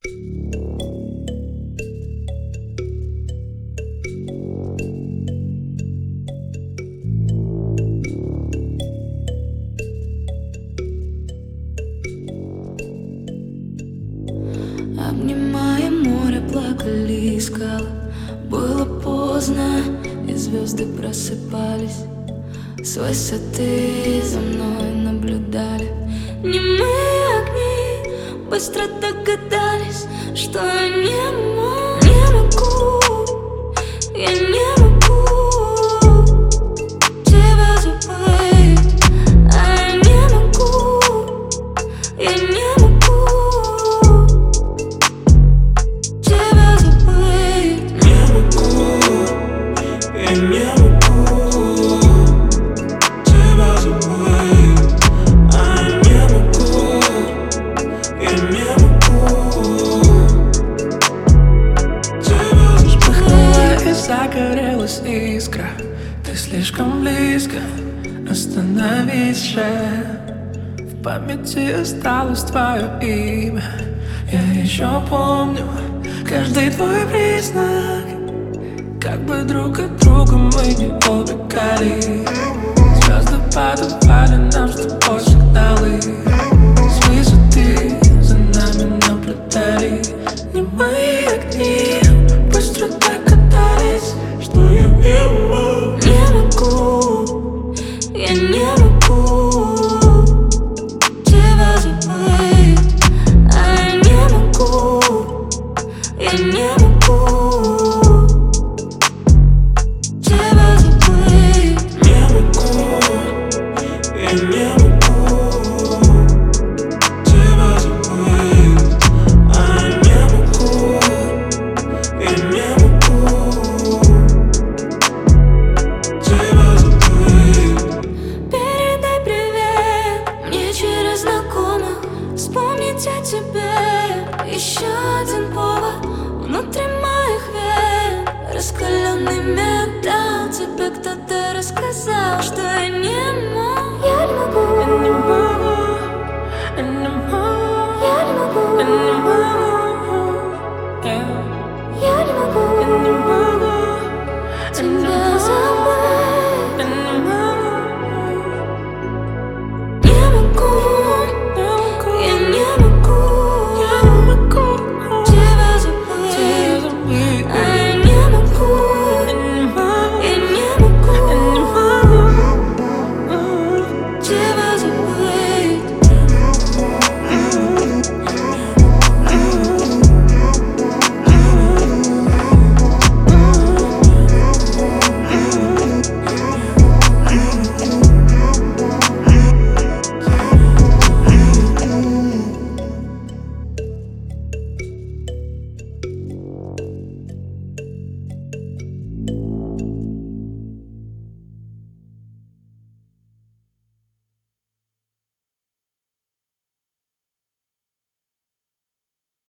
Обнимая море, плакали скалы. Было поздно, и звезды просыпались. С высоты за мной наблюдали. Немые огни быстро догадались, что я не могу, я не могу тебя забыть. А я не могу, я не могу тебя забыть. Не могу, я не могу тебя забыть. А я не могу, я не могу тебя забыть. Вспыхнула и загорелась искра. Ты слишком близко, остановись же. В памяти осталось твое имя. Я еще помню каждый твой признак. Как бы друг от друга мы не убегали. Звезды подавали нам с тобой сигналы. С высоты за нами наблюдали. Немые огни быстро догадались, что я не могу. Не могу, я не могу тебя забыть. А я не могу, я не могу тебя забыть. Не могу, я не могу тебя забыть. А я не могу, я не могу тебя забыть. Передай привет мне через знакомых. Вспомнить о тебе еще один повод.